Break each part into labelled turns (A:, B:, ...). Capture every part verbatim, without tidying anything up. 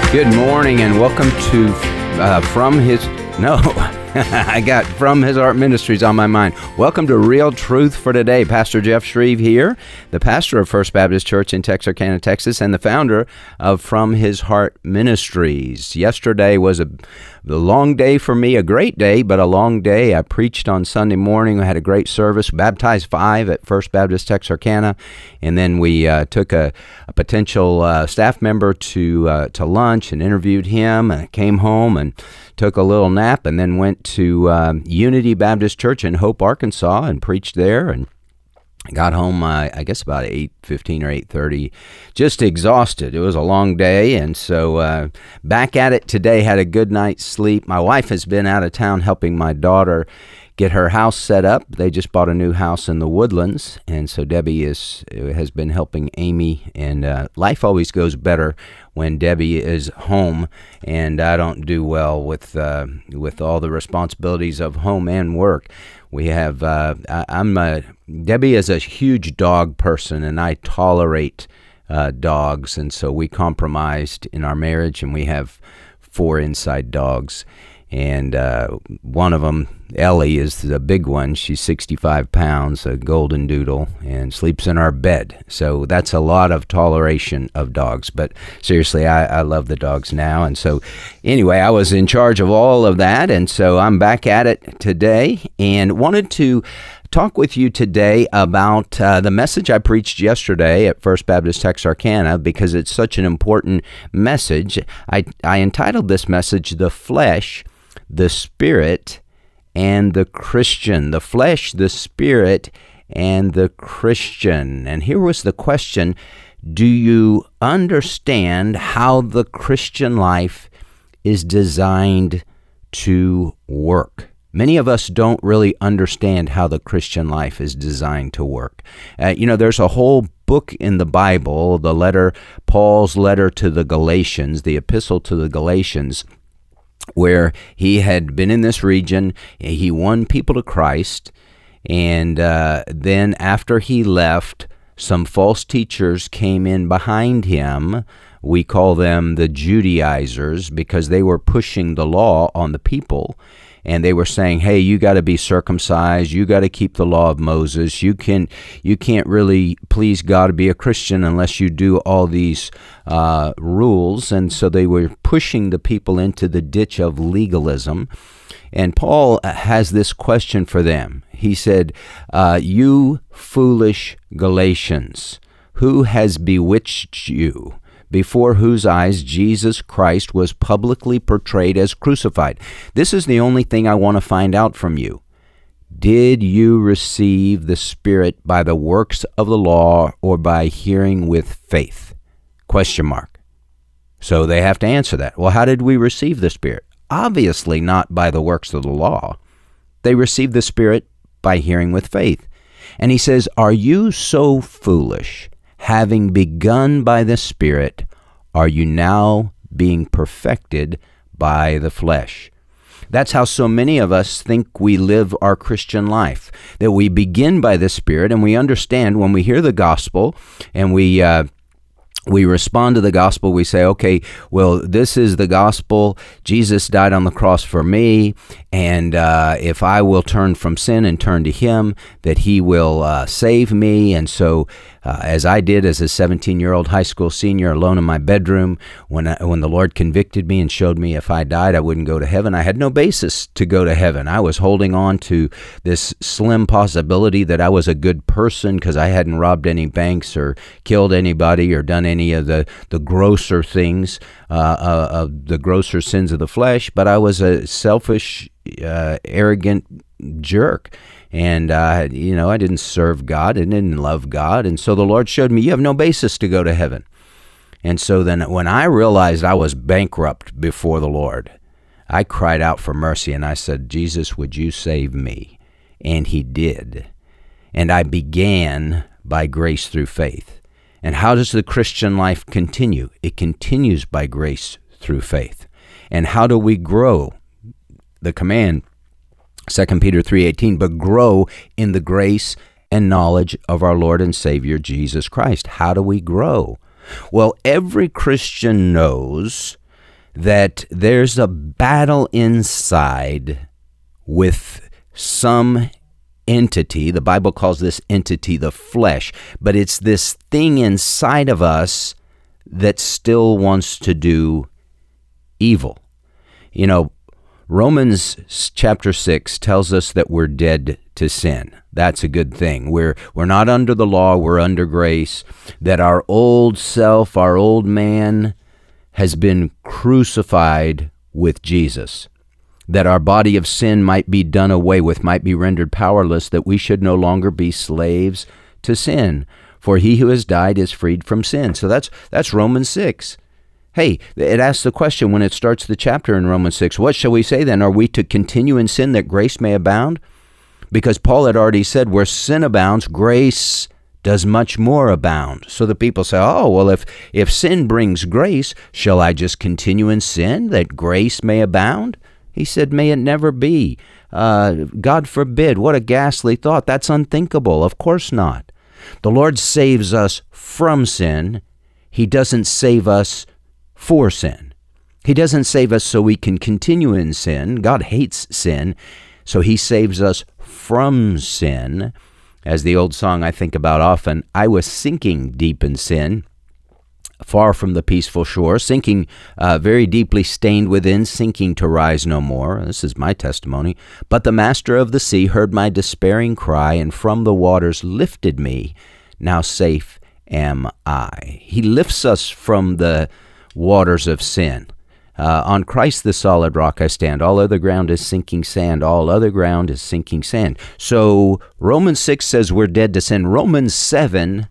A: Good morning and welcome to uh, From His, no, I got From His Heart Ministries on my mind. Welcome to Real Truth for Today. Pastor Jeff Shreve here, the pastor of First Baptist Church in Texarkana, Texas, and the founder of From His Heart Ministries. Yesterday was a, a long day for me, a great day, but a long day. I preached on Sunday morning. I had a great service, baptized five at First Baptist Texarkana, and then we uh, took a, a potential uh, staff member to uh, to lunch and interviewed him, and came home and took a little nap, and then went to um, Unity Baptist Church in Hope, Arkansas, and preached there, and got home, uh, I guess, about eight fifteen or eight thirty, just exhausted. It was a long day, and so uh, back at it today, had a good night's sleep. My wife has been out of town helping my daughter get her house set up. They just bought a new house in the Woodlands, and so Debbie is has been helping Amy, and uh, life always goes better when Debbie is home, and I don't do well with uh, with all the responsibilities of home and work. We have, uh, I, I'm a, Debbie is a huge dog person, and I tolerate uh, dogs, and so we compromised in our marriage, and we have four inside dogs. And uh, one of them, Ellie, is the big one. She's sixty-five pounds, a golden doodle, and sleeps in our bed. So that's a lot of toleration of dogs. But seriously, I, I love the dogs now. And so anyway, I was in charge of all of that. And so I'm back at it today and wanted to talk with you today about uh, the message I preached yesterday at First Baptist Texarkana, because it's such an important message. I, I entitled this message, The Flesh, the Spirit, and the Christian. The flesh, the Spirit, and the Christian. And here was the question: do you understand how the Christian life is designed to work? Many of us don't really understand how the Christian life is designed to work. Uh, you know, there's a whole book in the Bible, the letter, Paul's letter to the Galatians, the epistle to the Galatians, where he had been in this region. He won people to Christ, and uh, then after he left, some false teachers came in behind him. We call them the Judaizers, because they were pushing the law on the people. And they were saying, hey, you got to be circumcised. You got to keep the law of Moses. You can, you can't really please God to be a Christian unless you do all these uh, rules. And so they were pushing the people into the ditch of legalism. And Paul has this question for them. He said, uh, you foolish Galatians, who has bewitched you, before whose eyes Jesus Christ was publicly portrayed as crucified? This is the only thing I want to find out from you. Did you receive the Spirit by the works of the law or by hearing with faith? Question mark. So they have to answer that. Well, how did we receive the Spirit? Obviously not by the works of the law. They received the Spirit by hearing with faith. And he says, are you so foolish? Having begun by the Spirit, are you now being perfected by the flesh? That's how so many of us think we live our Christian life, that we begin by the Spirit, and we understand when we hear the gospel and we uh, we respond to the gospel. We say, okay, well, this is the gospel. Jesus died on the cross for me, and uh, if I will turn from sin and turn to Him, that He will uh, save me. And so, uh, as I did as a seventeen-year-old high school senior alone in my bedroom, when I, when the Lord convicted me and showed me if I died, I wouldn't go to heaven, I had no basis to go to heaven. I was holding on to this slim possibility that I was a good person because I hadn't robbed any banks or killed anybody or done any of the, the grosser things, uh, uh, of the grosser sins of the flesh, but I was a selfish, uh, arrogant jerk. And, uh, you know, I didn't serve God and didn't love God. And so the Lord showed me, you have no basis to go to heaven. And so then when I realized I was bankrupt before the Lord, I cried out for mercy and I said, Jesus, would you save me? And He did. And I began by grace through faith. And how does the Christian life continue? It continues by grace through faith. And how do we grow? The command, Second Peter three eighteen, but grow in the grace and knowledge of our Lord and Savior, Jesus Christ. How do we grow? Well, every Christian knows that there's a battle inside with some entity. The Bible calls this entity the flesh, but it's this thing inside of us that still wants to do evil. You know, Romans chapter six tells us that we're dead to sin. That's a good thing. We're we're not under the law, we're under grace, that our old self, our old man, has been crucified with Jesus, that our body of sin might be done away with, might be rendered powerless, that we should no longer be slaves to sin. For he who has died is freed from sin. So that's that's Romans six. Hey, it asks the question when it starts the chapter in Romans six, what shall we say then? Are we to continue in sin that grace may abound? Because Paul had already said, where sin abounds, grace does much more abound. So the people say, oh, well, if, if sin brings grace, shall I just continue in sin that grace may abound? He said, may it never be. Uh, God forbid. What a ghastly thought. That's unthinkable. Of course not. The Lord saves us from sin. He doesn't save us for sin. He doesn't save us so we can continue in sin. God hates sin, so he saves us from sin. As the old song I think about often, I was sinking deep in sin, far from the peaceful shore, sinking uh, very deeply stained within, sinking to rise no more. This is my testimony. But the master of the sea heard my despairing cry, and from the waters lifted me. Now safe am I. He lifts us from the waters of sin. Uh, on Christ the solid rock I stand. All other ground is sinking sand. All other ground is sinking sand. So Romans six says we're dead to sin. Romans seven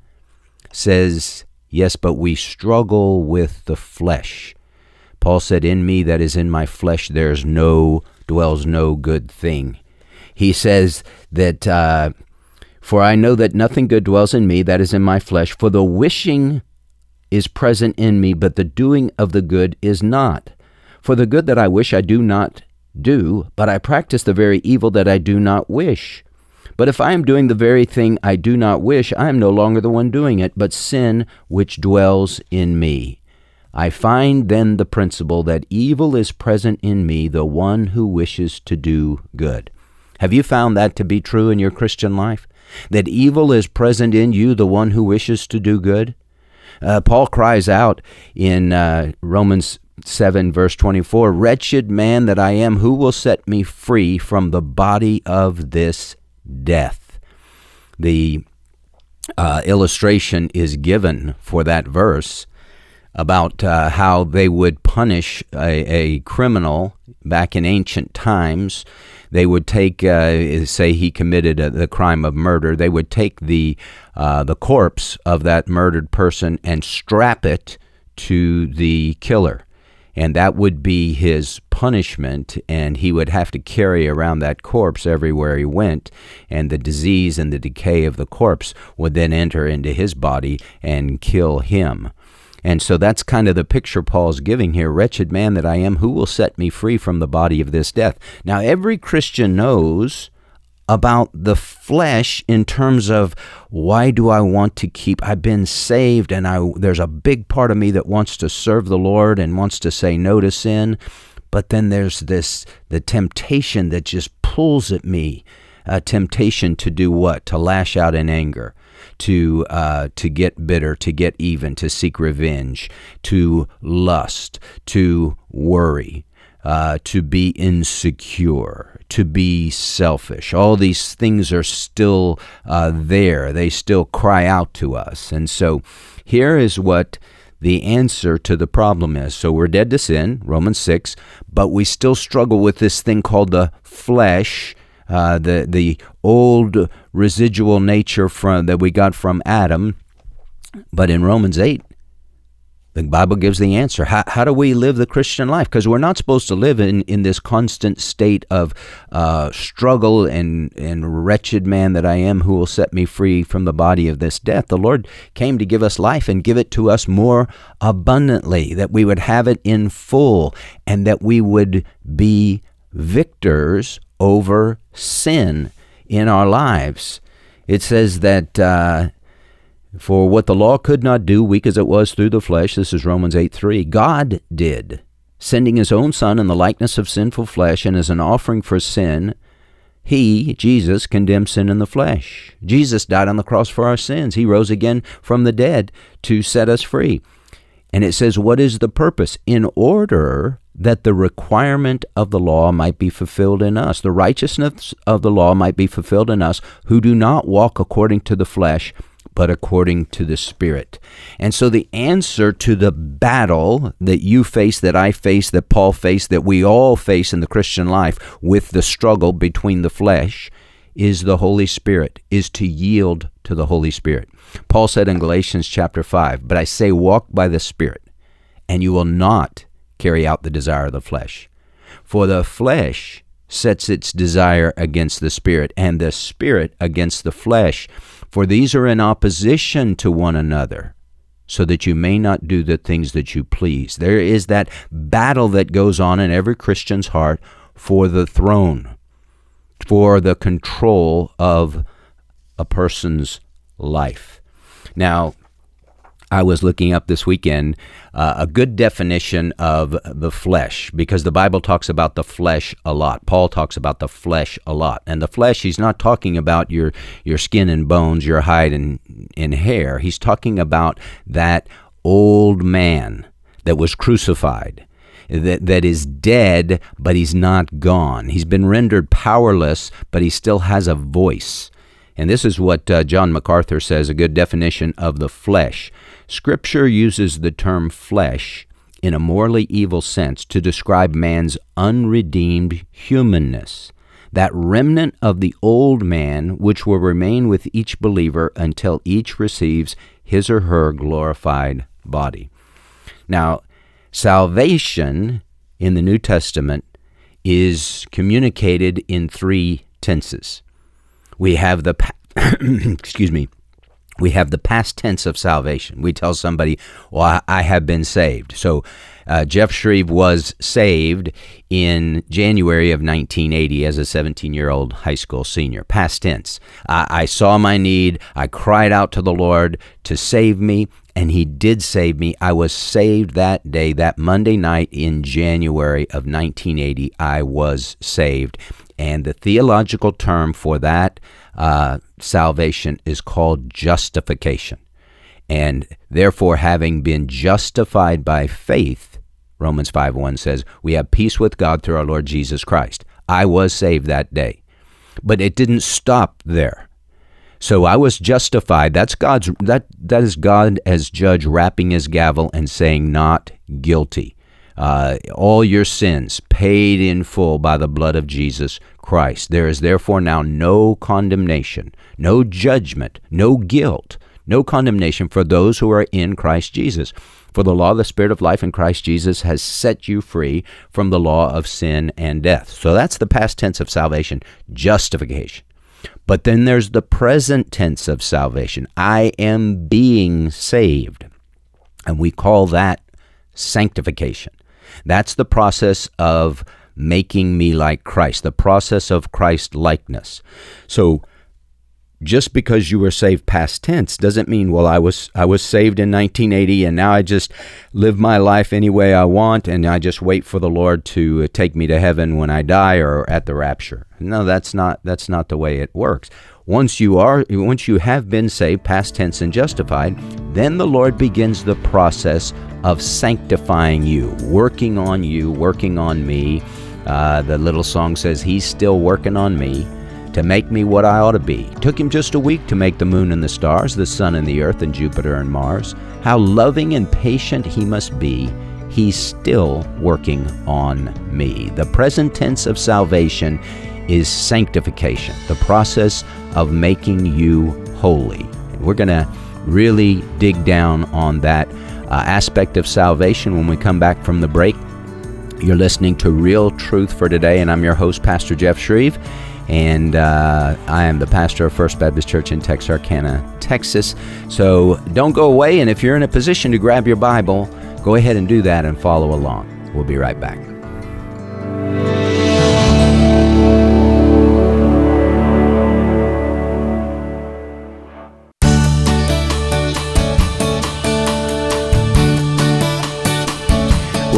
A: says, yes, but we struggle with the flesh. Paul said, in me, that is in my flesh, there's no, dwells no good thing. He says that, uh, for I know that nothing good dwells in me, that is in my flesh, for the wishing is present in me, but the doing of the good is not. For the good that I wish I do not do, but I practice the very evil that I do not wish. But if I am doing the very thing I do not wish, I am no longer the one doing it, but sin which dwells in me. I find then the principle that evil is present in me, the one who wishes to do good. Have you found that to be true in your Christian life? That evil is present in you, the one who wishes to do good? Uh, Paul cries out in uh, Romans seven, verse twenty-four, wretched man that I am, who will set me free from the body of this death? The uh, illustration is given for that verse about uh, how they would punish a, a criminal back in ancient times. They would take, uh, say he committed a, the crime of murder, they would take the uh, the corpse of that murdered person and strap it to the killer. And that would be his punishment, and he would have to carry around that corpse everywhere he went, and the disease and the decay of the corpse would then enter into his body and kill him. And so that's kind of the picture Paul's giving here. Wretched man that I am, who will set me free from the body of this death? Now, every Christian knows about the flesh in terms of, why do I want to keep, I've been saved, and I there's a big part of me that wants to serve the Lord and wants to say no to sin. But then there's this, the temptation that just pulls at me, a temptation to do what? To lash out in anger, to uh, to get bitter, to get even, to seek revenge, to lust, to worry, uh, to be insecure, to be selfish. All these things are still uh, there. They still cry out to us. And so here is what the answer to the problem is. So we're dead to sin, Romans six, but we still struggle with this thing called the flesh, uh, the the old residual nature from that we got from Adam. But in Romans eight, the Bible gives the answer. How, how do we live the Christian life? Because we're not supposed to live in, in this constant state of uh, struggle and, and wretched man that I am, who will set me free from the body of this death. The Lord came to give us life and give it to us more abundantly, that we would have it in full, and that we would be victors over sin in our lives. It says that uh, for what the law could not do, weak as it was through the flesh, this is Romans eight three, God did sending his own Son in the likeness of sinful flesh and as an offering for sin, he, Jesus, condemned sin in the flesh. Jesus died on the cross for our sins. He rose again from the dead to set us free. And it says, what is the purpose? In order that the requirement of the law might be fulfilled in us. The righteousness of the law might be fulfilled in us who do not walk according to the flesh, but according to the Spirit. And so the answer to the battle that you face, that I face, that Paul faced, that we all face in the Christian life with the struggle between the flesh, is the Holy Spirit, is to yield to the Holy Spirit. Paul said in Galatians chapter five, but I say walk by the Spirit, and you will not carry out the desire of the flesh. For the flesh sets its desire against the Spirit, and the Spirit against the flesh. For these are in opposition to one another, so that you may not do the things that you please. There is that battle that goes on in every Christian's heart for the throne, for the control of a person's life. Now, I was looking up this weekend uh, a good definition of the flesh, because the Bible talks about the flesh a lot. Paul talks about the flesh a lot. And the flesh, he's not talking about your, your skin and bones, your hide and, and hair. He's talking about that old man that was crucified, that, that is dead, but he's not gone. He's been rendered powerless, but he still has a voice. And this is what uh, John MacArthur says, a good definition of the flesh. Scripture uses the term flesh in a morally evil sense to describe man's unredeemed humanness, that remnant of the old man which will remain with each believer until each receives his or her glorified body. Now, salvation in the New Testament is communicated in three tenses. We have the, excuse me, we have the past tense of salvation. We tell somebody, well, I have been saved. So uh, Jeff Shreve was saved in January of nineteen eighty as a seventeen-year-old high school senior. Past tense. I, I saw my need. I cried out to the Lord to save me, and he did save me. I was saved that day, that Monday night in January of nineteen eighty. I was saved. And the theological term for that uh, salvation is called justification. And therefore, having been justified by faith, Romans five one says, we have peace with God through our Lord Jesus Christ. I was saved that day. But it didn't stop there. So I was justified. That's God's, that, that is God as judge rapping his gavel and saying, not guilty. Uh, all your sins paid in full by the blood of Jesus Christ. There is therefore now no condemnation, no judgment, no guilt, no condemnation for those who are in Christ Jesus. For the law of the Spirit of life in Christ Jesus has set you free from the law of sin and death. So that's the past tense of salvation, justification. But then there's the present tense of salvation. I am being saved. And we call that sanctification. That's the process of making me like Christ, the process of Christ likeness. So just because you were saved past tense doesn't mean, well, I was I was saved in nineteen eighty and now I just live my life any way I want and I just wait for the Lord to take me to heaven when I die or at the rapture. No, that's not that's not the way it works. Once you are once you have been saved past tense and justified, then the Lord begins the process of sanctifying you, working on you, working on me. Uh, the little song says, he's still working on me to make me what I ought to be. It took him just a week to make the moon and the stars, the sun and the earth and Jupiter and Mars. How loving and patient he must be. He's still working on me. The present tense of salvation is sanctification, the process of making you holy. And we're going to really dig down on that uh, aspect of salvation when we come back from the break. You're listening to Real Truth for Today, and I'm your host, Pastor Jeff Shreve. And uh, I am the pastor of First Baptist Church in Texarkana, Texas. So don't go away, and if you're in a position to grab your Bible, go ahead and do that and follow along. We'll be right back.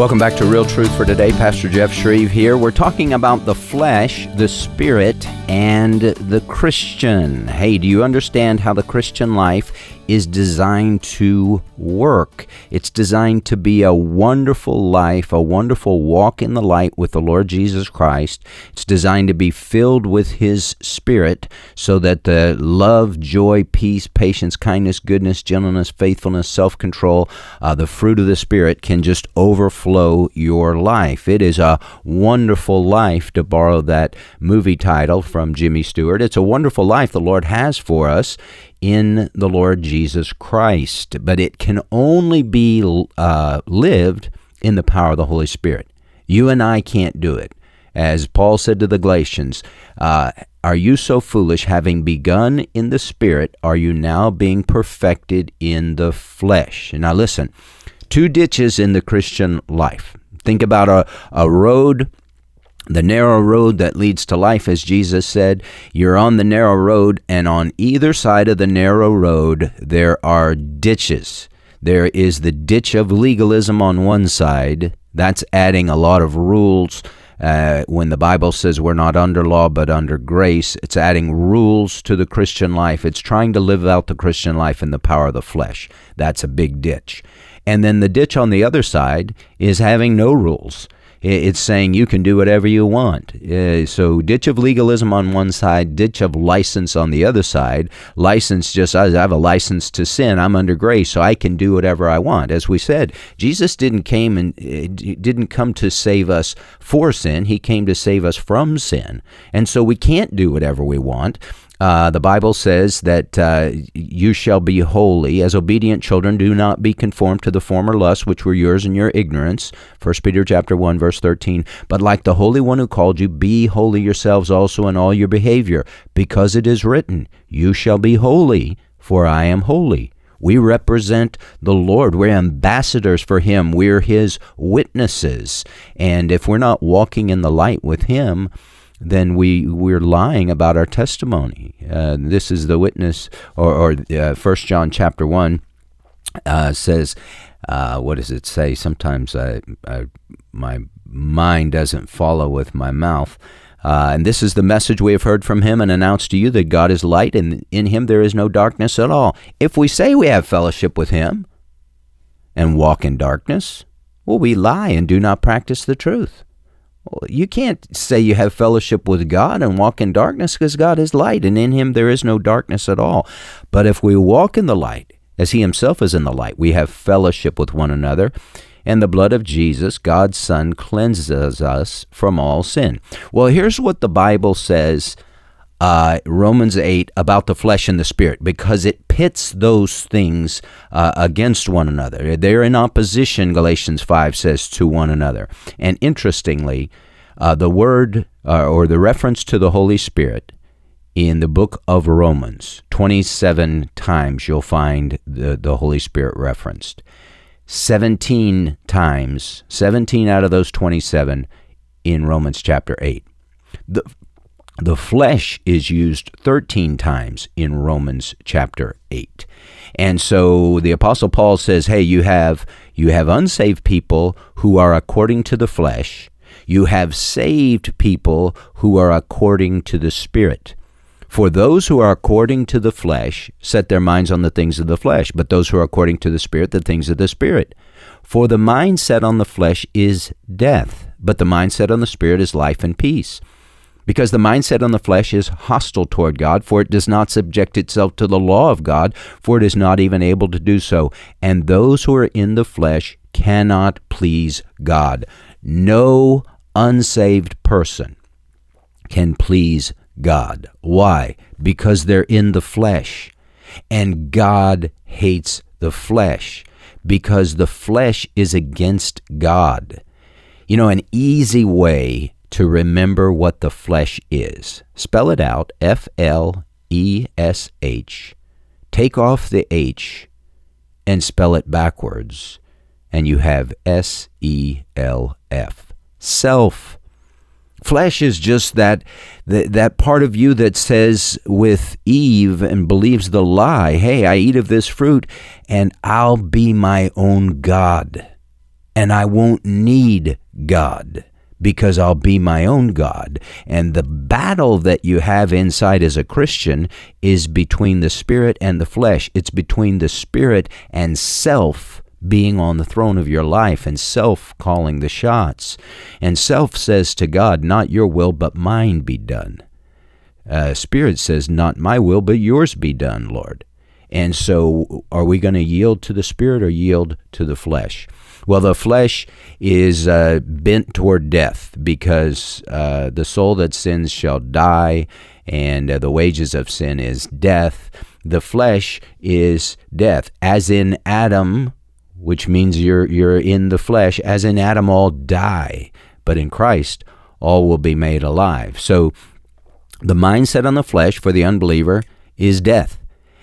A: Welcome back to Real Truth for Today. Pastor Jeff Shreve here. We're talking about the flesh, the spirit, and the Christian. Hey, do you understand how the Christian life is designed to work? It's designed to be a wonderful life, a wonderful walk in the light with the Lord Jesus Christ. It's designed to be filled with His Spirit so that the love, joy, peace, patience, kindness, goodness, gentleness, faithfulness, self-control, uh, the fruit of the Spirit can just overflow your life. It is a wonderful life, to borrow that movie title from Jimmy Stewart. It's a wonderful life the Lord has for us in the Lord Jesus Christ, but it can only be uh, lived in the power of the Holy Spirit. You and I can't do it. As Paul said to the Galatians, uh, are you so foolish, having begun in the Spirit, are you now being perfected in the flesh? Now listen, two ditches in the Christian life. Think about a, a road, the narrow road that leads to life, as Jesus said. You're on the narrow road, and on either side of the narrow road, there are ditches. There is the ditch of legalism on one side. That's adding a lot of rules. Uh, when the Bible says we're not under law but under grace, it's adding rules to the Christian life. It's trying to live out the Christian life in the power of the flesh. That's a big ditch. And then the ditch on the other side is having no rules. It's saying you can do whatever you want. Uh, so ditch of legalism on one side, ditch of license on the other side. License just, I have a license to sin. I'm under grace, so I can do whatever I want. As we said, Jesus didn't came and didn't come to save us for sin. He came to save us from sin. And so we can't do whatever we want. Uh, the Bible says that uh, you shall be holy. As obedient children, do not be conformed to the former lusts which were yours in your ignorance. First Peter chapter one, verse thirteen. But like the Holy One who called you, be holy yourselves also in all your behavior, because it is written, you shall be holy, for I am holy. We represent the Lord. We're ambassadors for Him. We're His witnesses. And if we're not walking in the light with Him, then we, we're lying about our testimony. Uh, this is the witness, or, or uh, First John chapter one uh, says, uh, what does it say? Sometimes I, I, my mind doesn't follow with my mouth. Uh, and this is the message we have heard from Him and announced to you, that God is light, and in Him there is no darkness at all. If we say we have fellowship with Him and walk in darkness, well, we lie and do not practice the truth. You can't say you have fellowship with God and walk in darkness, because God is light, and in Him there is no darkness at all. But if we walk in the light, as He Himself is in the light, we have fellowship with one another, and the blood of Jesus, God's Son, cleanses us from all sin. Well, here's what the Bible says, uh, Romans eight, about the flesh and the spirit, because it pits those things uh, against one another. They're in opposition, Galatians five says, to one another. And interestingly, uh, the word uh, or the reference to the Holy Spirit in the book of Romans, twenty-seven times you'll find the, the Holy Spirit referenced. seventeen times, seventeen out of those twenty-seven in Romans chapter eight. The The flesh is used thirteen times in Romans chapter eight. And so the Apostle Paul says, hey, you have you have unsaved people who are according to the flesh. You have saved people who are according to the Spirit. For those who are according to the flesh set their minds on the things of the flesh, but those who are according to the Spirit, the things of the Spirit. For the mind set on the flesh is death, but the mind set on the Spirit is life and peace. Because the mindset on the flesh is hostile toward God, for it does not subject itself to the law of God, for it is not even able to do so. And those who are in the flesh cannot please God. No unsaved person can please God. Why? Because they're in the flesh. And God hates the flesh, because the flesh is against God. You know, an easy way to remember what the flesh is. Spell it out, F L E S H. Take off the H and spell it backwards, and you have S E L F. Self. Flesh is just that, that that part of you that says with Eve and believes the lie, hey, I eat of this fruit and I'll be my own God. and I won't need God because I'll be my own God. And the battle that you have inside as a Christian is between the spirit and the flesh. It's between the spirit and self being on the throne of your life and self calling the shots. And self says to God, not your will, but mine be done. Uh, spirit says, not my will, but yours be done, Lord. And so are we going to yield to the spirit or yield to the flesh? Well, the flesh is uh, bent toward death because uh, the soul that sins shall die, and uh, the wages of sin is death. The flesh is death, as in Adam, which means you're you're in the flesh, as in Adam all die, but in Christ all will be made alive. So the mindset on the flesh for the unbeliever is death.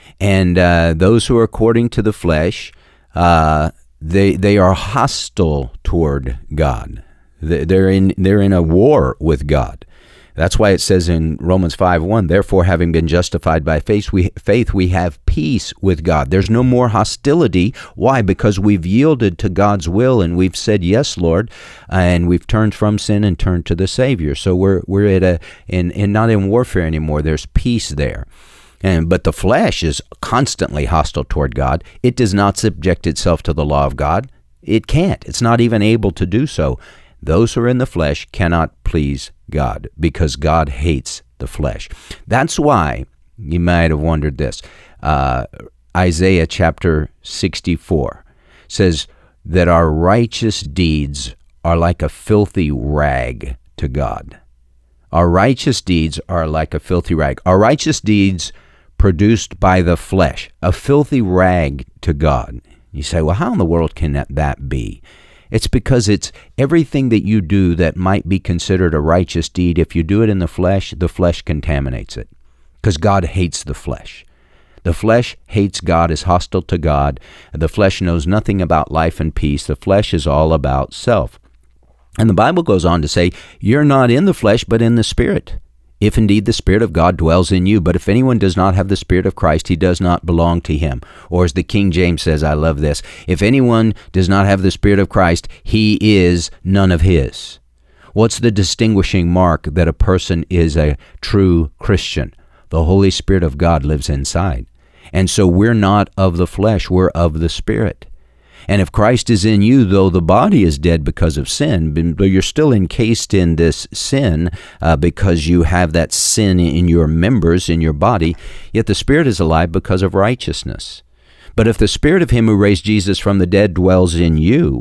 A: And uh, those who are according to the flesh, uh, they they are hostile toward God. They're in they're in a war with God. That's why it says in Romans five one, therefore, having been justified by faith, we, faith, we have peace with God. There's no more hostility. Why? Because we've yielded to God's will and we've said, yes, Lord, and we've turned from sin and turned to the Savior. So we're we're at a in, in not in warfare anymore. There's peace there. And but the flesh is constantly hostile toward God. It does not subject itself to the law of God. It can't. It's not even able to do so. Those who are in the flesh cannot please God because God hates the flesh. That's why you might have wondered this. Uh, Isaiah chapter sixty-four says that our righteous deeds are like a filthy rag to God. Our righteous deeds are like a filthy rag. Our righteous deeds produced by the flesh, a filthy rag to God. You say, well, how in the world can that, that be? It's because it's everything that you do that might be considered a righteous deed. If you do it in the flesh, the flesh contaminates it because God hates the flesh. The flesh hates God, is hostile to God. The flesh knows nothing about life and peace. The flesh is all about self. And the Bible goes on to say, you're not in the flesh, but in the Spirit, if indeed the Spirit of God dwells in you. But if anyone does not have the Spirit of Christ, he does not belong to him. Or as the King James says, I love this, if anyone does not have the Spirit of Christ, he is none of his. What's the distinguishing mark that a person is a true Christian? The Holy Spirit of God lives inside. And so we're not of the flesh, we're of the Spirit. And if Christ is in you, though the body is dead because of sin, though you're still encased in this sin uh, because you have that sin in your members, in your body, yet the Spirit is alive because of righteousness. But if the Spirit of him who raised Jesus from the dead dwells in you,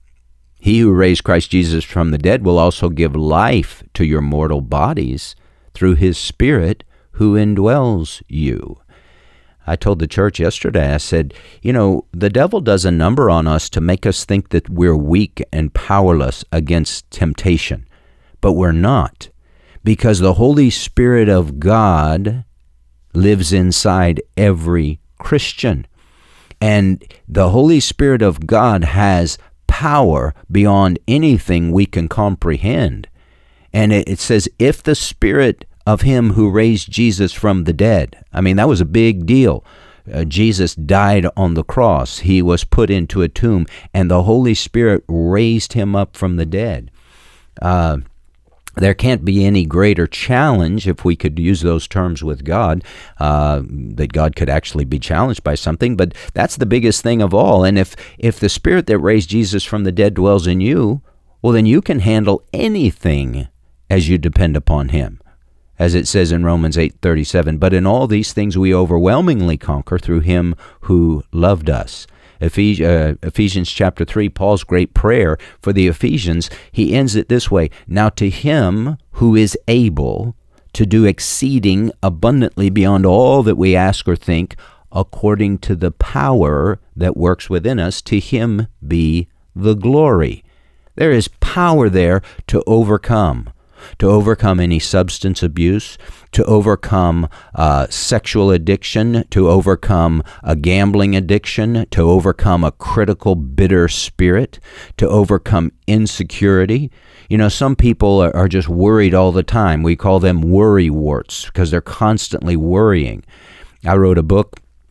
A: he who raised Christ Jesus from the dead will also give life to your mortal bodies through his Spirit who indwells you. I told the church yesterday, I said, you know, the devil does a number on us to make us think that we're weak and powerless against temptation, but we're not, because the Holy Spirit of God lives inside every Christian. And the Holy Spirit of God has power beyond anything we can comprehend. And it, it says, if the Spirit of him who raised Jesus from the dead. I mean, that was a big deal. Uh, Jesus died on the cross. He was put into a tomb, and the Holy Spirit raised him up from the dead. Uh, there can't be any greater challenge, if we could use those terms with God, uh, that God could actually be challenged by something, but that's the biggest thing of all. And if, if the Spirit that raised Jesus from the dead dwells in you, well, then you can handle anything as you depend upon him. As it says in Romans eight thirty-seven, but in all these things we overwhelmingly conquer through him who loved us. Ephes- uh, Ephesians chapter three, Paul's great prayer for the Ephesians, he ends it this way, now to him who is able to do exceeding abundantly beyond all that we ask or think, according to the power that works within us, to him be the glory. There is power there to overcome. To overcome any substance abuse, to overcome uh, sexual addiction, to overcome a gambling addiction, to overcome a critical, bitter spirit, to overcome insecurity. You know, some people are, are just worried all the time. We call them worry warts because they're constantly worrying. I wrote a book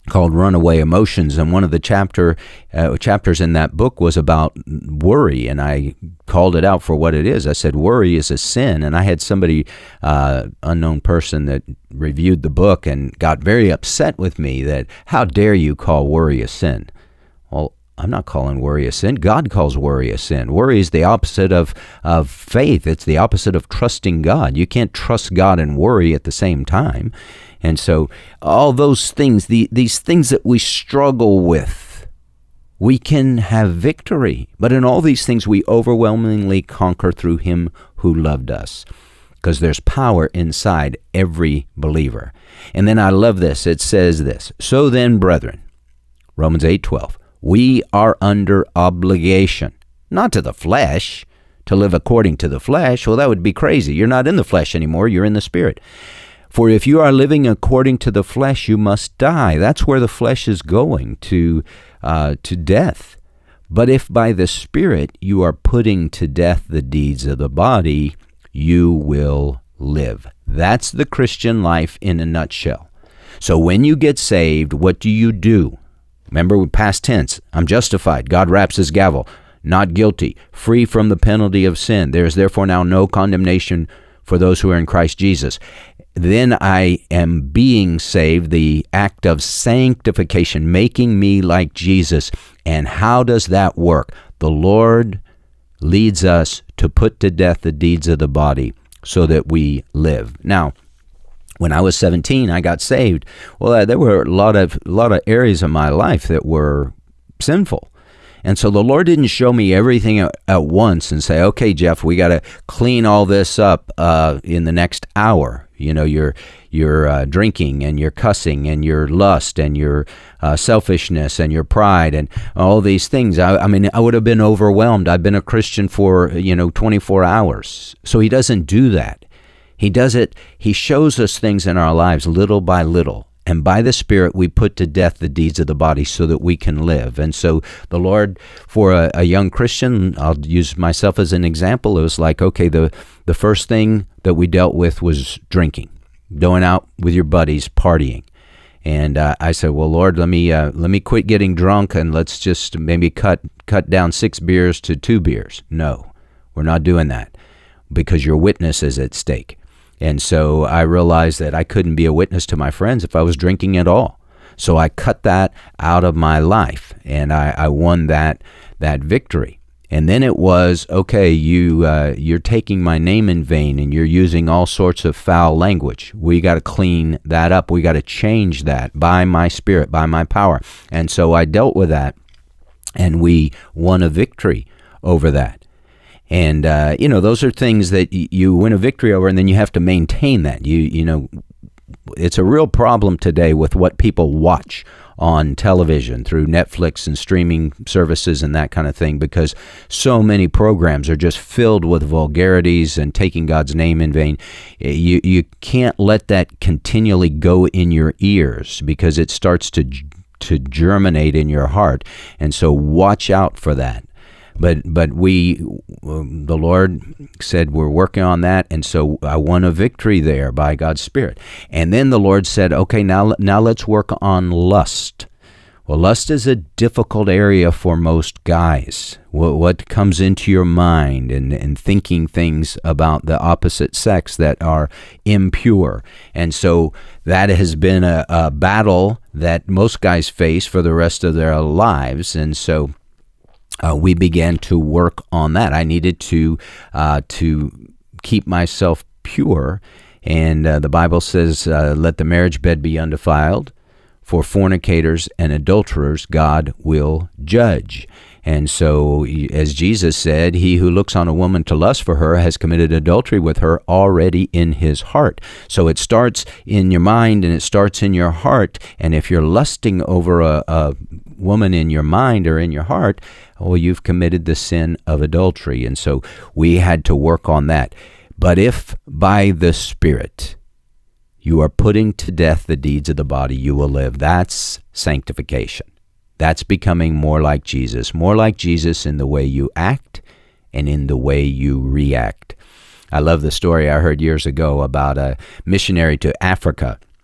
A: called Runaway Emotions, and one of the chapter uh, chapters in that book was about worry, and I called it out for what it is. I said, worry is a sin, and I had somebody, uh, unknown person, that reviewed the book and got very upset with me that, how dare you call worry a sin? Well, I'm not calling worry a sin. God calls worry a sin. Worry is the opposite of, of faith. It's the opposite of trusting God. You can't trust God and worry at the same time. And so all those things, the, these things that we struggle with, we can have victory. But in all these things, we overwhelmingly conquer through him who loved us, because there's power inside every believer. And then I love this. It says this, so then, brethren, Romans eight twelve, we are under obligation, not to the flesh, to live according to the flesh. Well, that would be crazy. You're not in the flesh anymore. You're in the Spirit. For if you are living according to the flesh, you must die. That's where the flesh is going, to uh, to death. But if by the Spirit you are putting to death the deeds of the body, you will live. That's the Christian life in a nutshell. So when you get saved, what do you do? Remember, past tense, I'm justified. God raps his gavel. Not guilty. Free from the penalty of sin. There is therefore now no condemnation for those who are in Christ Jesus. Then I am being saved, the act of sanctification, making me like Jesus. And how does that work? The Lord leads us to put to death the deeds of the body so that we live. Now, when I was seventeen, I got saved. Well, there were a lot of a lot of areas of my life that were sinful. And so the Lord didn't show me everything at, at once and say, okay, Jeff, we got to clean all this up uh, in the next hour. You know, your your uh, drinking and your cussing and your lust and your uh, selfishness and your pride and all these things. I, I mean, I would have been overwhelmed. I've been a Christian for, you know, twenty-four hours. So he doesn't do that. He does it. He shows us things in our lives little by little. And by the Spirit, we put to death the deeds of the body so that we can live. And so the Lord, for a, a young Christian, I'll use myself as an example, it was like, okay, the, the first thing that we dealt with was drinking, going out with your buddies, partying. And uh, I said, well, Lord, let me uh, let me quit getting drunk and let's just maybe cut cut down six beers to two beers. No, we're not doing that, because your witness is at stake. And so I realized that I couldn't be a witness to my friends if I was drinking at all. So I cut that out of my life, and I, I won that that victory. And then it was, okay, you, uh, you're taking my name in vain, and you're using all sorts of foul language. We got to clean that up. We got to change that by my Spirit, by my power. And so I dealt with that, and we won a victory over that. And, uh, you know, those are things that y- you win a victory over, and then you have to maintain that. You you know, it's a real problem today with what people watch on television through Netflix and streaming services and that kind of thing, because so many programs are just filled with vulgarities and taking God's name in vain. You, you can't let that continually go in your ears, because it starts to to germinate in your heart. And so watch out for that. But but we, um, the Lord said we're working on that, and so I won a victory there by God's Spirit. And then the Lord said, okay, now now let's work on lust. Well, lust is a difficult area for most guys. What, what comes into your mind and, and thinking things about the opposite sex that are impure. And so that has been a, a battle that most guys face for the rest of their lives. And so Uh, we began to work on that. I needed to uh, to keep myself pure, and uh, the Bible says, uh, "Let the marriage bed be undefiled. For fornicators and adulterers, God will judge." And so, as Jesus said, he who looks on a woman to lust for her has committed adultery with her already in his heart. So it starts in your mind and it starts in your heart. And if you're lusting over a, a woman in your mind or in your heart, well, you've committed the sin of adultery. And so we had to work on that. But if by the Spirit you are putting to death the deeds of the body, you will live. That's sanctification. That's becoming more like Jesus, more like Jesus in the way you act and in the way you react. I love the story I heard years ago about a missionary to Africa.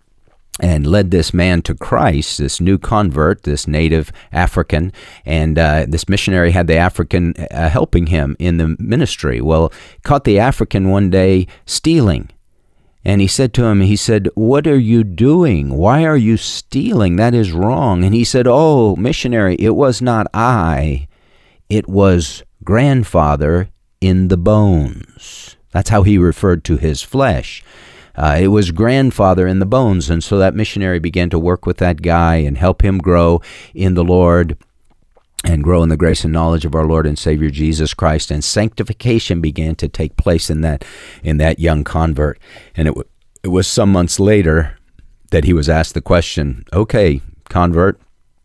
A: and led this man to Christ, this new convert, this native African, and uh, this missionary had the African uh, helping him in the ministry. Well, caught the African one day stealing, and he said to him, he said, "What are you doing? Why are you stealing? That is wrong." And he said, "Oh, missionary, it was not I, it was grandfather in the bones." That's how he referred to his flesh. Uh, it was grandfather in the bones. And so that missionary began to work with that guy and help him grow in the Lord and grow in the grace and knowledge of our Lord and Savior Jesus Christ. And sanctification began to take place in that in that young convert. And it, w- it was some months later that he was asked the question, "Okay, convert,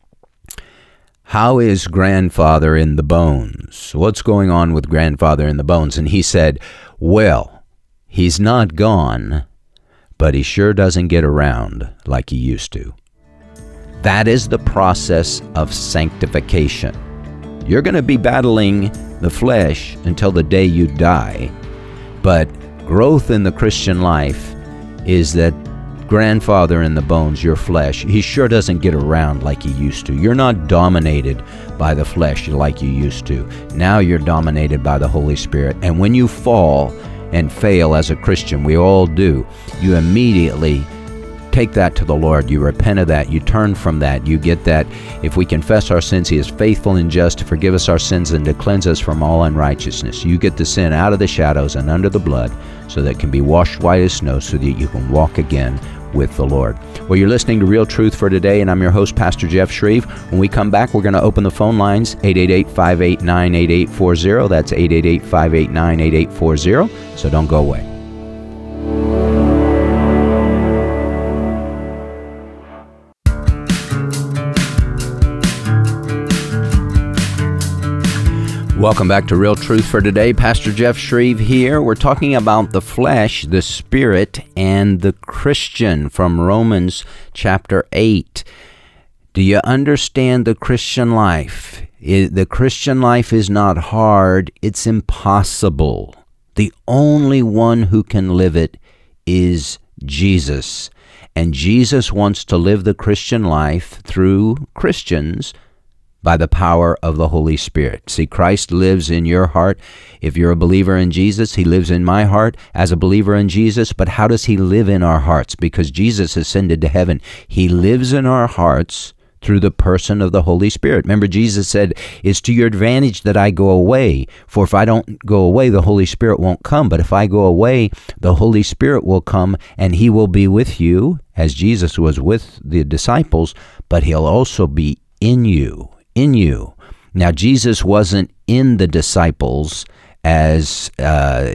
A: how is grandfather in the bones? What's going on with grandfather in the bones?" And he said, "Well, he's not gone, but he sure doesn't get around like he used to." That is the process of sanctification. You're going to be battling the flesh until the day you die, but growth in the Christian life is that grandfather in the bones, your flesh, he sure doesn't get around like he used to. You're not dominated by the flesh like you used to. Now you're dominated by the Holy Spirit. And when you fall and fail as a Christian, we all do, you immediately take that to the Lord. You repent of that. You turn from that. You get that. If we confess our sins, he is faithful and just to forgive us our sins and to cleanse us from all unrighteousness. You get the sin out of the shadows and under the blood so that it can be washed white as snow so that you can walk again with the Lord. Well, you're listening to Real Truth for Today, and I'm your host, Pastor Jeff Shreve. When we come back, we're going to open the phone lines, eight eight eight, five eight nine, eight eight four zero. That's eight eight eight, five eight nine, eight eight four zero. So don't go away. Welcome back to Real Truth for Today. Pastor Jeff Shreve here. We're talking about the flesh, the spirit, and the Christian from Romans chapter eight. Do you understand the Christian life? It, the Christian life is not hard. It's impossible. The only one who can live it is Jesus. And Jesus wants to live the Christian life through Christians by the power of the Holy Spirit. See, Christ lives in your heart. If you're a believer in Jesus, he lives in my heart as a believer in Jesus. But how does he live in our hearts? Because Jesus ascended to heaven. He lives in our hearts through the person of the Holy Spirit. Remember, Jesus said, "It's to your advantage that I go away. For if I don't go away, the Holy Spirit won't come. But if I go away, the Holy Spirit will come, and he will be with you," as Jesus was with the disciples, "but he'll also be in you." in you. Now, Jesus wasn't in the disciples as uh,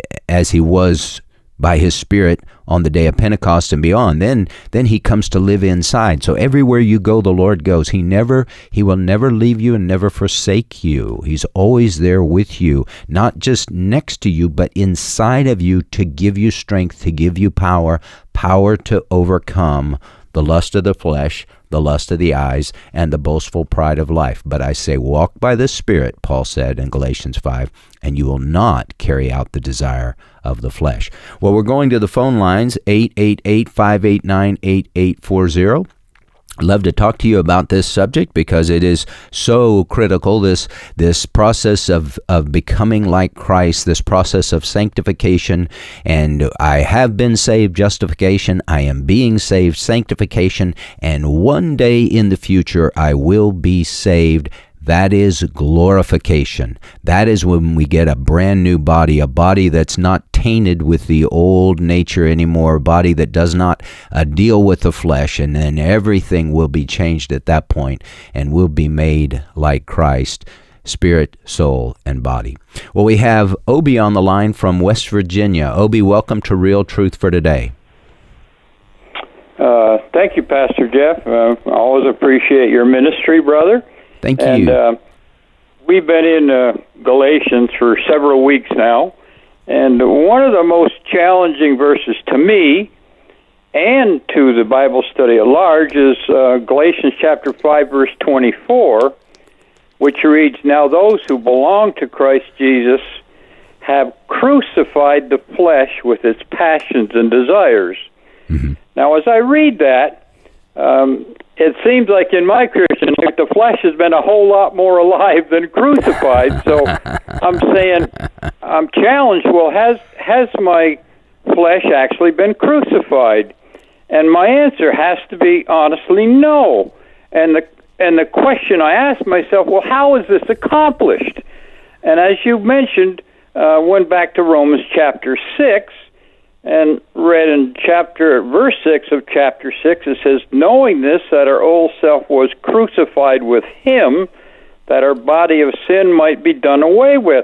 A: as he was by his Spirit on the day of Pentecost and beyond. Then then he comes to live inside. So everywhere you go, the Lord goes. He never he will never leave you and never forsake you. He's always there with you, not just next to you, but inside of you to give you strength, to give you power, power to overcome the lust of the flesh, the lust of the eyes, and the boastful pride of life. But I say, walk by the Spirit, Paul said in Galatians five, and you will not carry out the desire of the flesh. Well, we're going to the phone lines, eight eight eight, five eight nine, eight eight four zero. I'd love to talk to you about this subject because it is so critical, this this process of, of becoming like Christ, this process of sanctification. And I have been saved, justification. I am being saved, sanctification. And one day in the future, I will be saved. That is glorification. That is when we get a brand new body, a body that's not tainted with the old nature anymore, a body that does not uh, deal with the flesh, and then everything will be changed at that point and will be made like Christ, spirit, soul, and body. Well, we have Obi on the line from West Virginia. Obi, welcome to Real Truth for Today.
B: Uh, thank you, Pastor Jeff. Uh, I always appreciate your ministry, brother.
A: Thank you.
B: And uh, we've been in uh, Galatians for several weeks now, and one of the most challenging verses to me and to the Bible study at large is uh, Galatians chapter five, verse twenty-four, which reads, "Now those who belong to Christ Jesus have crucified the flesh with its passions and desires." Mm-hmm. Now, as I read that, um, it seems like in my Christian life, the flesh has been a whole lot more alive than crucified. So I'm saying, I'm challenged, well, has has my flesh actually been crucified? And my answer has to be, honestly, no. And the and the question I asked myself, well, how is this accomplished? And as you mentioned, uh, went back to Romans chapter six, and read in chapter verse six of chapter six, it says, knowing this, that our old self was crucified with him, that our body of sin might be done away with.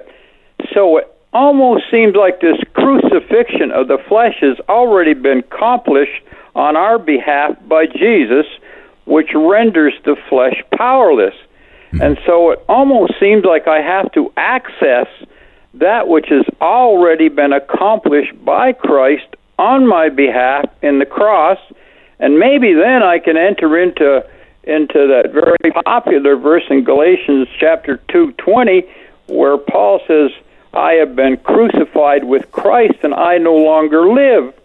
B: So it almost seems like this crucifixion of the flesh has already been accomplished on our behalf by Jesus, which renders the flesh powerless. Mm-hmm. And so it almost seems like I have to access that which has already been accomplished by Christ on my behalf in the cross, and maybe then I can enter into into that very popular verse in Galatians chapter two twenty, where Paul says, I have been crucified with Christ, and I no longer live,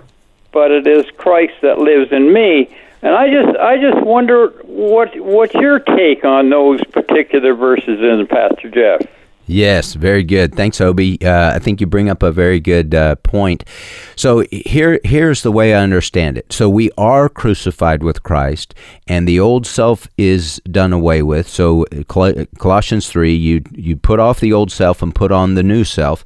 B: but it is Christ that lives in me. And I just I just wonder what what's your take on those particular verses in, Pastor Jeff?
A: Yes, very good. Thanks, Obi. Uh, I think you bring up a very good uh, point. So here, here's the way I understand it. So we are crucified with Christ, and the old self is done away with. So Col- Colossians three, you you put off the old self and put on the new self.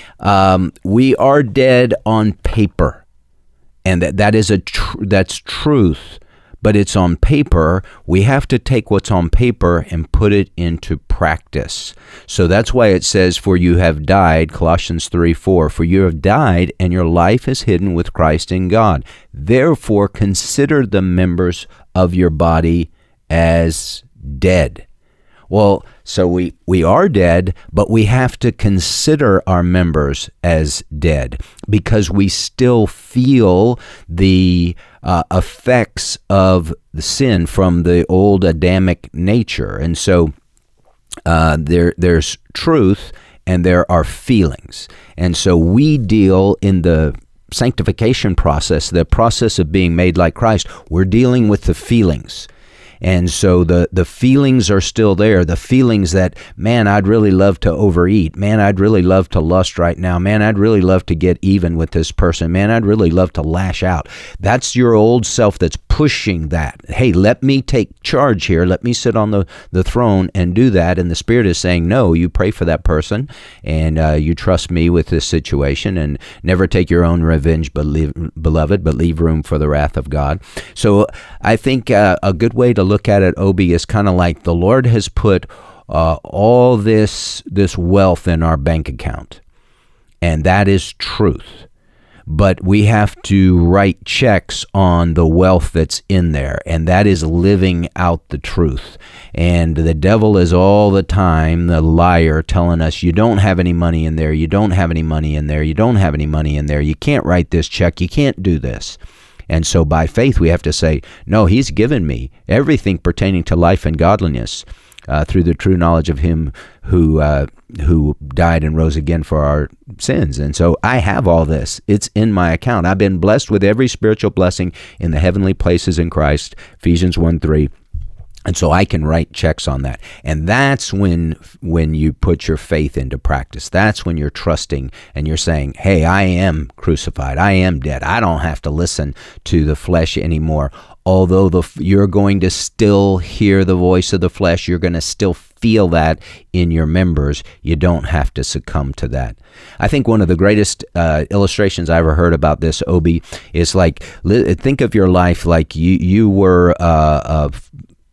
A: Um, we are dead on paper, and that that is a tr- that's truth. But it's on paper. We have to take what's on paper and put it into practice. So that's why it says, for you have died, Colossians three four, for you have died and your life is hidden with Christ in God. Therefore, consider the members of your body as dead. Well, so we, we are dead, but we have to consider our members as dead because we still feel the uh, effects of the sin from the old Adamic nature. And so uh, there there's truth and there are feelings. And so we deal in the sanctification process, the process of being made like Christ, we're dealing with the feelings. And so the, the feelings are still there, the feelings that, man, I'd really love to overeat. Man, I'd really love to lust right now. Man, I'd really love to get even with this person. Man, I'd really love to lash out. That's your old self that's pushing that. Hey, let me take charge here. Let me sit on the, the throne and do that. And the Spirit is saying, no, you pray for that person and uh, you trust me with this situation and never take your own revenge, beloved, but leave room for the wrath of God. So I think uh, a good way to look at it, Obi, is kind of like the Lord has put uh, all this this wealth in our bank account, and that is truth. But we have to write checks on the wealth that's in there, and that is living out the truth. And the devil is all the time the liar telling us, you don't have any money in there, you don't have any money in there, you don't have any money in there, you can't write this check, you can't do this. And so by faith, we have to say, no, he's given me everything pertaining to life and godliness uh, through the true knowledge of him who uh, who died and rose again for our sins. And so I have all this. It's in my account. I've been blessed with every spiritual blessing in the heavenly places in Christ, Ephesians one three. And so I can write checks on that. And that's when when you put your faith into practice. That's when you're trusting and you're saying, hey, I am crucified. I am dead. I don't have to listen to the flesh anymore. Although the, you're going to still hear the voice of the flesh, you're going to still feel that in your members. You don't have to succumb to that. I think one of the greatest uh, illustrations I ever heard about this, Obi, is like, think of your life like you, you were uh, a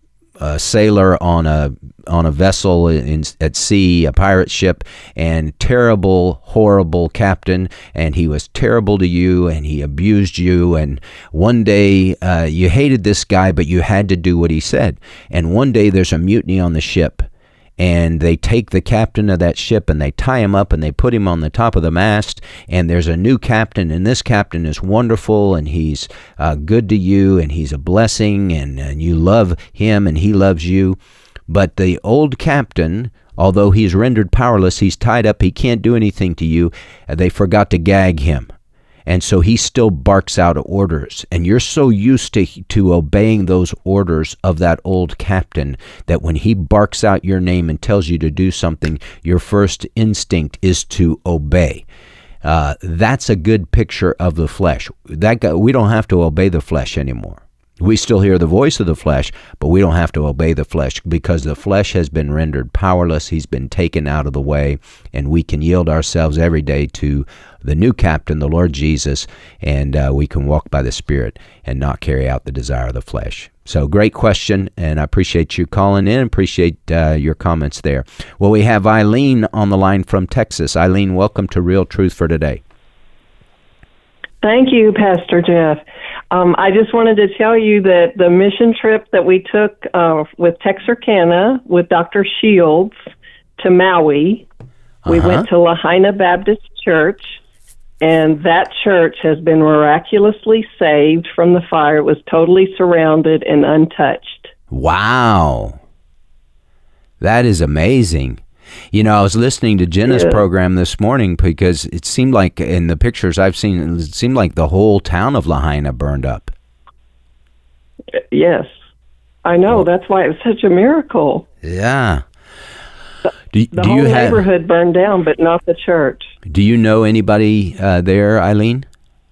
A: a sailor on a on a vessel in, at sea, a pirate ship, and terrible, horrible captain, and he was terrible to you, and he abused you, and one day uh, you hated this guy, but you had to do what he said. And one day there's a mutiny on the ship, and they take the captain of that ship and they tie him up and they put him on the top of the mast, and there's a new captain, and this captain is wonderful, and he's uh, good to you, and he's a blessing, and, and you love him and he loves you. But the old captain, although he's rendered powerless, he's tied up, he can't do anything to you, they forgot to gag him. And so he still barks out orders. And you're so used to, to obeying those orders of that old captain that when he barks out your name and tells you to do something, your first instinct is to obey. Uh, that's a good picture of the flesh. That guy, we don't have to obey the flesh anymore. We still hear the voice of the flesh, but we don't have to obey the flesh because the flesh has been rendered powerless. He's been taken out of the way, and we can yield ourselves every day to the new captain, the Lord Jesus, and uh, we can walk by the Spirit and not carry out the desire of the flesh. So great question, and I appreciate you calling in. Appreciate uh, your comments there. Well, we have Eileen on the line from Texas. Eileen, welcome to Real Truth for Today.
C: Thank you, Pastor Jeff. Um, I just wanted to tell you that the mission trip that we took uh, with Texarkana with Doctor Shields to Maui, uh-huh. we went to Lahaina Baptist Church, and that church has been miraculously saved from the fire. It was totally surrounded and untouched.
A: Wow. That is amazing. You know, I was listening to Jenna's yeah. program this morning because it seemed like in the pictures I've seen, it seemed like the whole town of Lahaina burned up.
C: Yes, I know. Well, that's why it was such a miracle.
A: Yeah.
C: The,
A: do,
C: the
A: do
C: whole
A: you have,
C: neighborhood burned down, but not the church.
A: Do you know anybody uh, there, Eileen?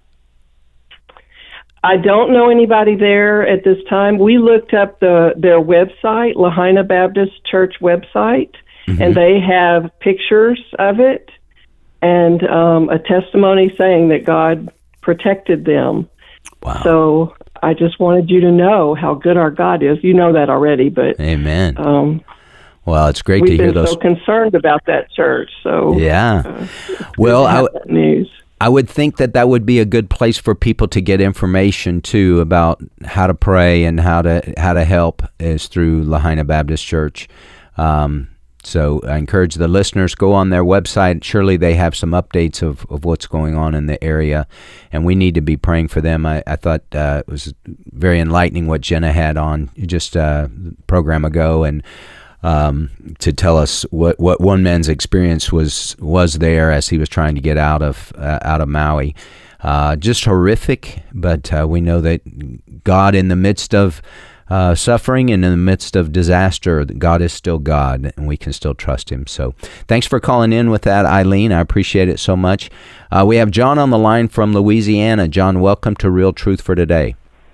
C: I don't know anybody there at this time. We looked up the their website, Lahaina Baptist Church website, mm-hmm. and they have pictures of it and um, a testimony saying that God protected them.
A: Wow.
C: So I just wanted you to know how good our God is. You know that already, but
A: amen.
C: Um,
A: well, it's great to hear those.
C: We've been so concerned about that church. So
A: yeah.
C: Uh,
A: well, I w-
C: that news.
A: I would think that that would be a good place for people to get information too about how to pray and how to how to help is through Lahaina Baptist Church. Um, so I encourage the listeners, go on their website. Surely they have some updates of, of what's going on in the area, and we need to be praying for them. I, I thought uh, it was very enlightening what Jenna had on just a program ago, and um, to tell us what, what one man's experience was was there as he was trying to get out of uh, out of Maui. Uh, just horrific, but uh, we know that God, in the midst of uh, suffering and in the midst of disaster, God is still God, and we can still trust Him. So thanks for calling in with that, Eileen. I appreciate it so much. Uh, we have John on the line from Louisiana. John, welcome to Real Truth for Today.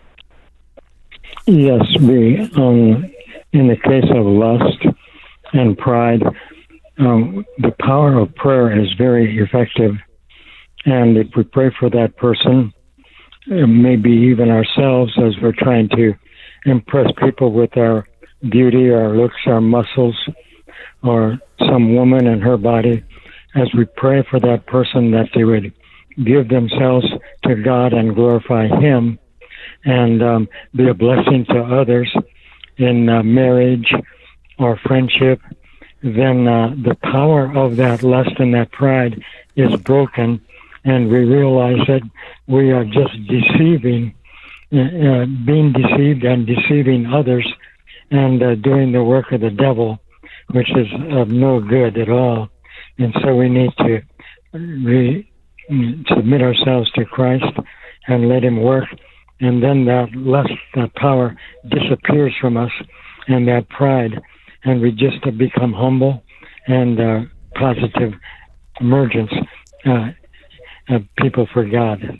D: Yes, we, um, in the case of lust and pride, um, the power of prayer is very effective. And if we pray for that person, maybe even ourselves, as we're trying to impress people with our beauty, our looks, our muscles, or some woman in her body, as we pray for that person that they would give themselves to God and glorify Him, and um, be a blessing to others in uh, marriage or friendship, then uh, the power of that lust and that pride is broken, and we realize that we are just deceiving, uh, being deceived and deceiving others, and uh, doing the work of the devil, which is of no good at all. And so we need to re- submit ourselves to Christ and let Him work. And then that lust, that power disappears from us, and that pride, and we just become humble and uh, positive emergence uh, of people for God.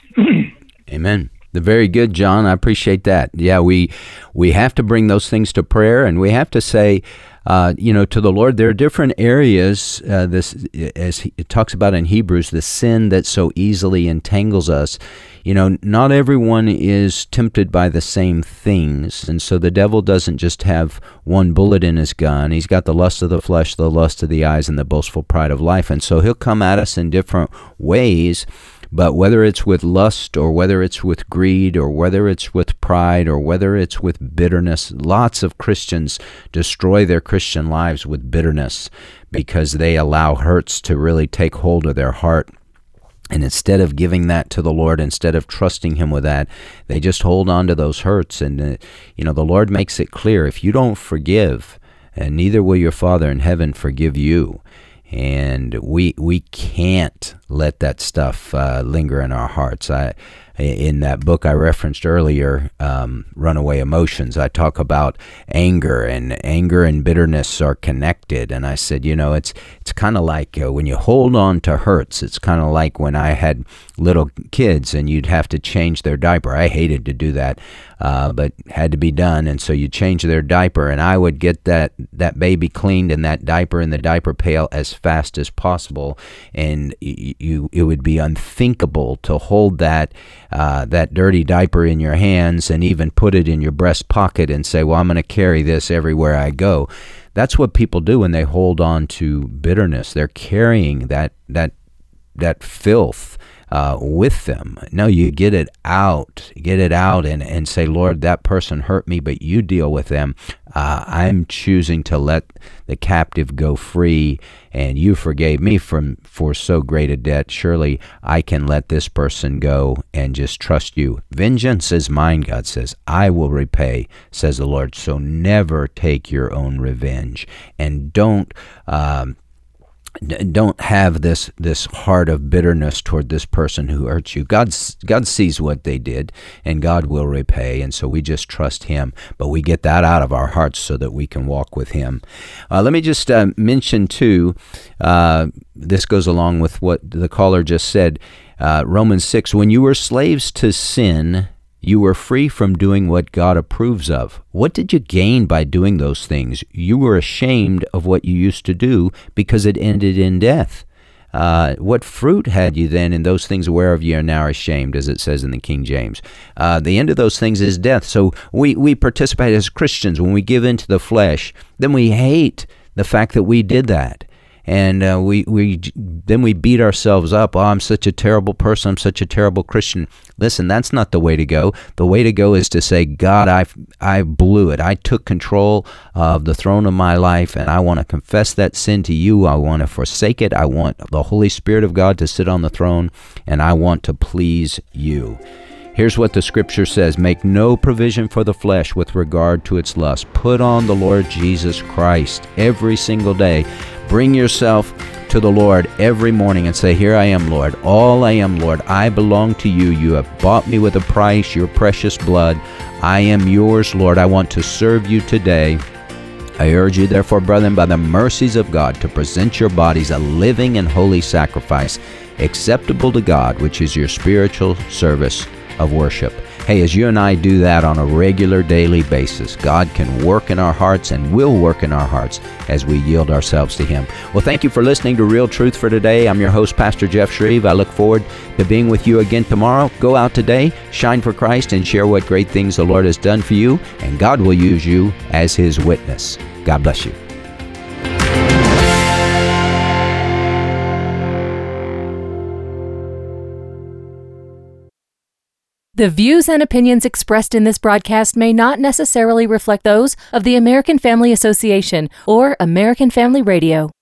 A: Amen. Very good, John. I appreciate that. Yeah, we we have to bring those things to prayer, and we have to say, uh, you know, to the Lord. There are different areas. Uh, this, as he, it talks about in Hebrews, the sin that so easily entangles us. You know, not everyone is tempted by the same things, and so the devil doesn't just have one bullet in his gun. He's got the lust of the flesh, the lust of the eyes, and the boastful pride of life, and so he'll come at us in different ways. But whether it's with lust, or whether it's with greed, or whether it's with pride, or whether it's with bitterness, lots of Christians destroy their Christian lives with bitterness because they allow hurts to really take hold of their heart. And instead of giving that to the Lord, instead of trusting Him with that, they just hold on to those hurts. And, uh, you know, the Lord makes it clear, if you don't forgive, and neither will your Father in heaven forgive you. And we we can't let that stuff uh, linger in our hearts. I, in that book I referenced earlier, um, Runaway Emotions, I talk about anger, and anger and bitterness are connected. And I said, you know, it's it's kind of like uh, when you hold on to hurts. It's kind of like when I had little kids and you'd have to change their diaper. I hated to do that, uh, but had to be done. And so you change their diaper, and I would get that, that baby cleaned and that diaper in the diaper pail as fast as possible. And you, you it would be unthinkable to hold that uh, that dirty diaper in your hands and even put it in your breast pocket and say, well, I'm going to carry this everywhere I go. That's what people do when they hold on to bitterness. They're carrying that that that filth uh, with them. No, you get it out, get it out and, and say, Lord, that person hurt me, but you deal with them. Uh, I'm choosing to let the captive go free, and you forgave me from for so great a debt. Surely I can let this person go and just trust you. Vengeance is mine, God says. I will repay, says the Lord. So never take your own revenge, and don't um, don't have this this heart of bitterness toward this person who hurts you. God, God sees what they did, and God will repay, and so we just trust Him. But we get that out of our hearts so that we can walk with Him. Uh, let me just uh, mention, too, uh, this goes along with what the caller just said, uh, Romans six, when you were slaves to sin, you were free from doing what God approves of. What did you gain by doing those things? You were ashamed of what you used to do because it ended in death. Uh, what fruit had you then in those things whereof ye are now ashamed, as it says in the King James? Uh, the end of those things is death. So we, we participate as Christians. When we give into the flesh, then we hate the fact that we did that. And uh, we, we then we beat ourselves up. Oh, I'm such a terrible person. I'm such a terrible Christian. Listen, that's not the way to go. The way to go is to say, God, I I blew it. I took control of the throne of my life, and I want to confess that sin to you. I want to forsake it. I want the Holy Spirit of God to sit on the throne, and I want to please you. Here's what the Scripture says. Make no provision for the flesh with regard to its lust. Put on the Lord Jesus Christ every single day. Bring yourself to the Lord every morning and say, here I am, Lord. All I am, Lord. I belong to you. You have bought me with a price, your precious blood. I am yours, Lord. I want to serve you today. I urge you, therefore, brethren, by the mercies of God, to present your bodies a living and holy sacrifice, acceptable to God, which is your spiritual service of worship. Hey, as you and I do that on a regular daily basis, God can work in our hearts and will work in our hearts as we yield ourselves to Him. Well, thank you for listening to Real Truth for Today. I'm your host, Pastor Jeff Shreve. I look forward to being with you again tomorrow. Go out today, shine for Christ, and share what great things the Lord has done for you, and God will use you as His witness. God bless you.
E: The views and opinions expressed in this broadcast may not necessarily reflect those of the American Family Association or American Family Radio.